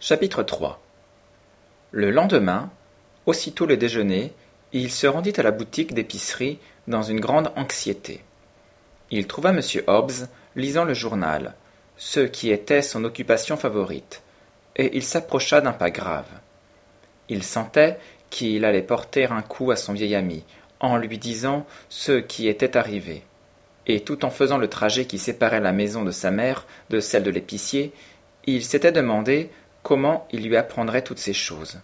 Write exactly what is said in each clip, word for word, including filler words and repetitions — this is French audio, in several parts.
Chapitre trois. Le lendemain, aussitôt le déjeuner, il se rendit à la boutique d'épicerie dans une grande anxiété. Il trouva M. Hobbs lisant le journal, ce qui était son occupation favorite, et il s'approcha d'un pas grave. Il sentait qu'il allait porter un coup à son vieil ami, en lui disant ce qui était arrivé. Et tout en faisant le trajet qui séparait la maison de sa mère de celle de l'épicier, il s'était demandé comment il lui apprendrait toutes ces choses.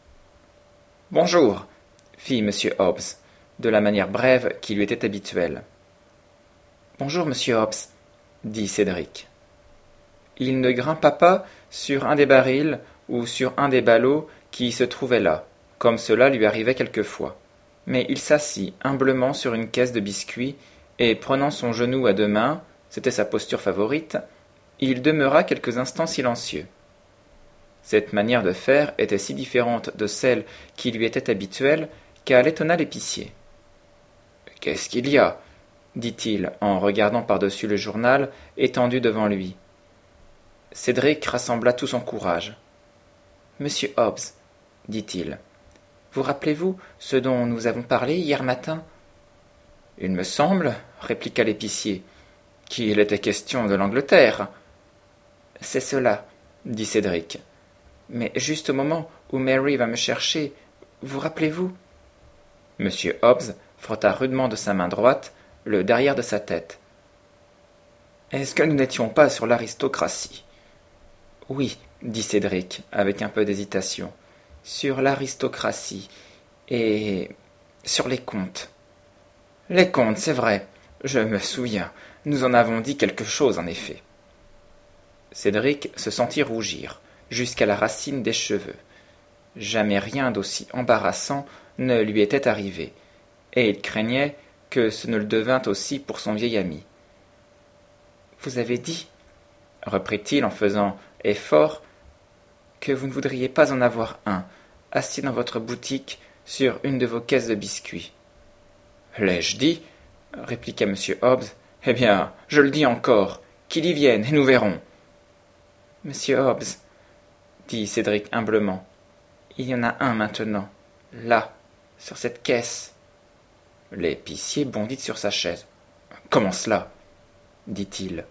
« Bonjour, fit M. Hobbs, de la manière brève qui lui était habituelle. « Bonjour, monsieur Hobbs, dit Cédric. Il ne grimpa pas sur un des barils ou sur un des ballots qui se trouvaient là, comme cela lui arrivait quelquefois, mais il s'assit humblement sur une caisse de biscuits et, prenant son genou à deux mains, c'était sa posture favorite, il demeura quelques instants silencieux. Cette manière de faire était si différente de celle qui lui était habituelle qu'elle étonna l'épicier. « Qu'est-ce qu'il y a ?» dit-il en regardant par-dessus le journal étendu devant lui. Cédric rassembla tout son courage. « Monsieur Hobbs, dit-il, vous rappelez-vous ce dont nous avons parlé hier matin ?»« Il me semble, répliqua l'épicier, qu'il était question de l'Angleterre. »« C'est cela, dit Cédric. Mais juste au moment où Mary va me chercher, vous rappelez-vous ?» Monsieur Hobbs frotta rudement de sa main droite le derrière de sa tête. « Est-ce que nous n'étions pas sur l'aristocratie ?» ?»« Oui, dit Cédric, avec un peu d'hésitation, sur l'aristocratie et sur les contes. »« Les contes, c'est vrai, je me souviens, nous en avons dit quelque chose en effet. » Cédric se sentit rougir jusqu'à la racine des cheveux. Jamais rien d'aussi embarrassant ne lui était arrivé, et il craignait que ce ne le devint aussi pour son vieil ami. « Vous avez dit, reprit-il en faisant effort, que vous ne voudriez pas en avoir un, assis dans votre boutique sur une de vos caisses de biscuits. »« L'ai-je dit ?» répliqua M. Hobbs. « Eh bien, je le dis encore, qu'il y vienne, et nous verrons. »« Monsieur Hobbs, dit Cédric humblement, il y en a un maintenant, là, sur cette caisse. » L'épicier bondit sur sa chaise. « Comment cela ?» dit-il.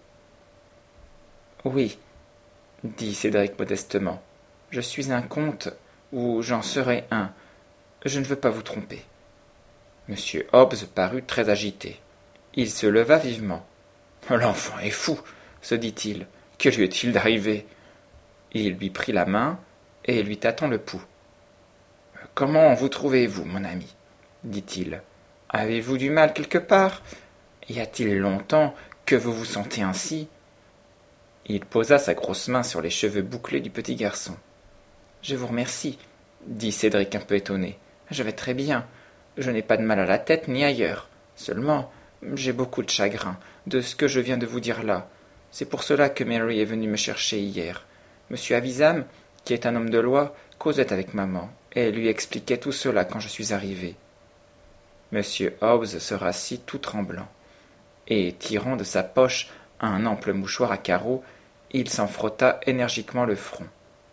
« Oui, dit Cédric modestement, je suis un comte, ou j'en serai un. Je ne veux pas vous tromper. » Monsieur Hobbs parut très agité. Il se leva vivement. « L'enfant est fou, se dit-il. Que lui est-il d'arriver ?» Il lui prit la main et lui tâtant le pouls. « Comment vous trouvez-vous, mon ami ?» dit-il. « Avez-vous du mal quelque part ? Y a-t-il longtemps que vous vous sentez ainsi ?» Il posa sa grosse main sur les cheveux bouclés du petit garçon. « Je vous remercie, dit Cédric un peu étonné. Je vais très bien. Je n'ai pas de mal à la tête ni ailleurs. Seulement, j'ai beaucoup de chagrin de ce que je viens de vous dire là. C'est pour cela que Mary est venue me chercher hier. Monsieur Havisham, qui est un homme de loi, causait avec maman, et lui expliquait tout cela quand je suis arrivé. » Monsieur Hobbs se rassit tout tremblant, et tirant de sa poche un ample mouchoir à carreaux, il s'en frotta énergiquement le front.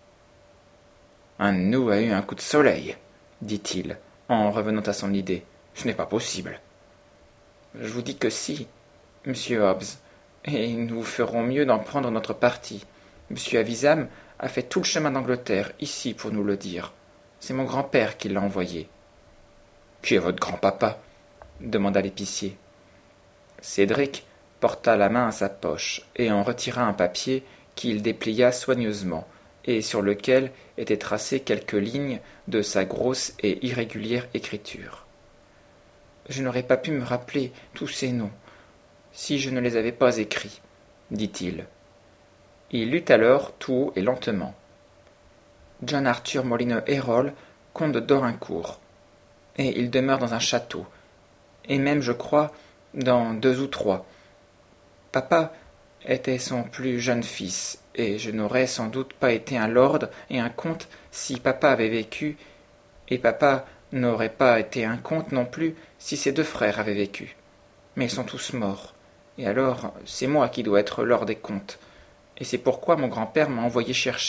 « Un de nous a eu un coup de soleil, dit-il, en revenant à son idée. Ce n'est pas possible. »« Je vous dis que si, monsieur Hobbs, et nous ferons mieux d'en prendre notre parti. Monsieur Havisham a fait tout le chemin d'Angleterre, ici, pour nous le dire. C'est mon grand-père qui l'a envoyé. »« Qui est votre grand-papa » demanda l'épicier. Cédric porta la main à sa poche et en retira un papier qu'il déplia soigneusement et sur lequel étaient tracées quelques lignes de sa grosse et irrégulière écriture. « Je n'aurais pas pu me rappeler tous ces noms si je ne les avais pas écrits, dit-il. Il lut alors tout haut et lentement. John Arthur Molineux Errol, comte de Dorincourt. Et il demeure dans un château, et même, je crois, dans deux ou trois. Papa était son plus jeune fils, et je n'aurais sans doute pas été un lord et un comte si papa avait vécu, et papa n'aurait pas été un comte non plus si ses deux frères avaient vécu. Mais ils sont tous morts, et alors c'est moi qui dois être lord et comte, et c'est pourquoi mon grand-père m'a envoyé chercher,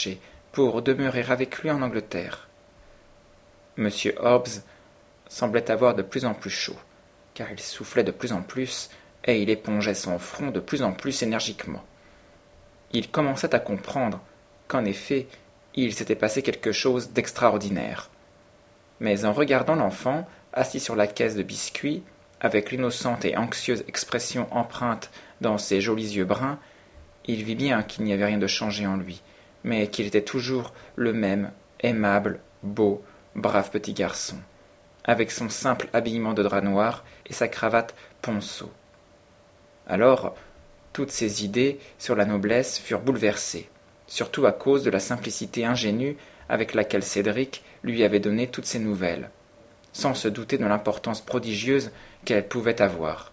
pour demeurer avec lui en Angleterre. Monsieur Hobbs semblait avoir de plus en plus chaud, car il soufflait de plus en plus, et il épongeait son front de plus en plus énergiquement. Il commençait à comprendre qu'en effet, il s'était passé quelque chose d'extraordinaire. Mais en regardant l'enfant, assis sur la caisse de biscuits, avec l'innocente et anxieuse expression empreinte dans ses jolis yeux bruns, il vit bien qu'il n'y avait rien de changé en lui, mais qu'il était toujours le même, aimable, beau, brave petit garçon, avec son simple habillement de drap noir et sa cravate ponceau. Alors, toutes ses idées sur la noblesse furent bouleversées, surtout à cause de la simplicité ingénue avec laquelle Cédric lui avait donné toutes ces nouvelles, sans se douter de l'importance prodigieuse qu'elles pouvaient avoir.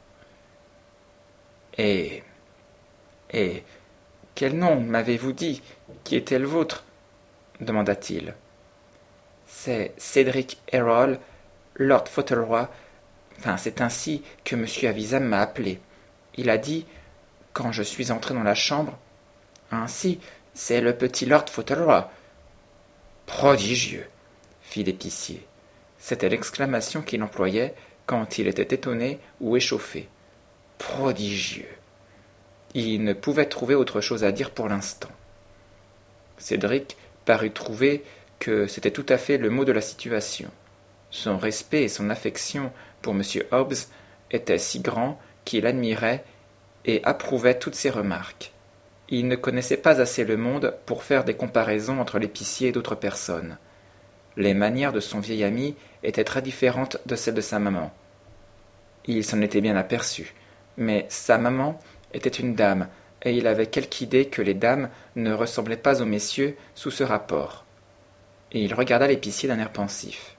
Et... et... quel nom m'avez-vous dit qui était le vôtre ? Demanda-t-il. C'est Cédric Errol, Lord Fauntleroy. Enfin, c'est ainsi que M. Havisham m'a appelé. Il a dit, quand je suis entré dans la chambre, ainsi, c'est le petit Lord Fauntleroy. Prodigieux, fit l'épicier. C'était l'exclamation qu'il employait quand il était étonné ou échauffé. Prodigieux. Il ne pouvait trouver autre chose à dire pour l'instant. Cédric parut trouver que c'était tout à fait le mot de la situation. Son respect et son affection pour M. Hobbs étaient si grands qu'il admirait et approuvait toutes ses remarques. Il ne connaissait pas assez le monde pour faire des comparaisons entre l'épicier et d'autres personnes. Les manières de son vieil ami étaient très différentes de celles de sa maman. Il s'en était bien aperçu, mais sa maman était une dame, et il avait quelque idée que les dames ne ressemblaient pas aux messieurs sous ce rapport. Et il regarda l'épicier d'un air pensif.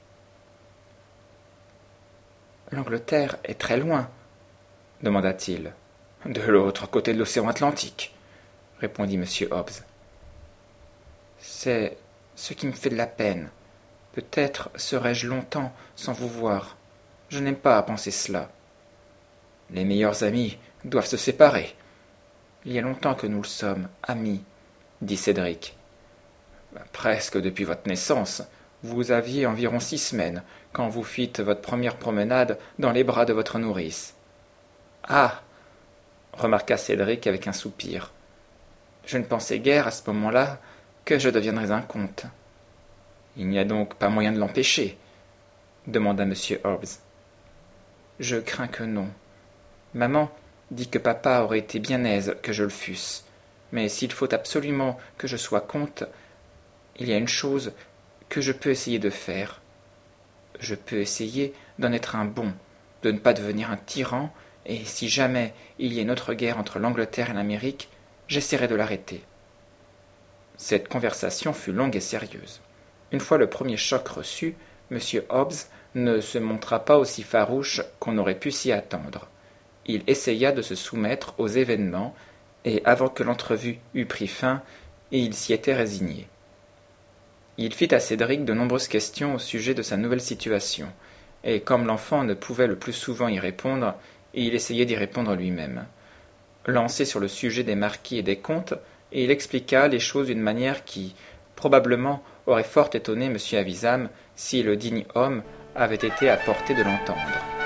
« L'Angleterre est très loin, » demanda-t-il. « De l'autre côté de l'océan Atlantique, » répondit M. Hobbs. « C'est ce qui me fait de la peine. Peut-être serai-je longtemps sans vous voir. Je n'aime pas à penser cela. Les meilleurs amis doivent se séparer. Il y a longtemps que nous le sommes, amis, dit Cédric. Presque depuis votre naissance. Vous aviez environ six semaines quand vous fîtes votre première promenade dans les bras de votre nourrice. Ah, remarqua Cédric avec un soupir. Je ne pensais guère à ce moment-là que je deviendrais un comte. Il n'y a donc pas moyen de l'empêcher, demanda M. Hobbs. Je crains que non. Maman dit que papa aurait été bien aise que je le fusse, mais s'il faut absolument que je sois comte, il y a une chose que je peux essayer de faire. Je peux essayer d'en être un bon, de ne pas devenir un tyran, et si jamais il y a une autre guerre entre l'Angleterre et l'Amérique, j'essaierai de l'arrêter. Cette conversation fut longue et sérieuse. Une fois le premier choc reçu, M. Hobbs ne se montra pas aussi farouche qu'on aurait pu s'y attendre. Il essaya de se soumettre aux événements, et avant que l'entrevue eût pris fin, il s'y était résigné. Il fit à Cédric de nombreuses questions au sujet de sa nouvelle situation, et comme l'enfant ne pouvait le plus souvent y répondre, il essayait d'y répondre lui-même. Lancé sur le sujet des marquis et des comtes, il expliqua les choses d'une manière qui, probablement, aurait fort étonné M. Havisham si le digne homme avait été à portée de l'entendre.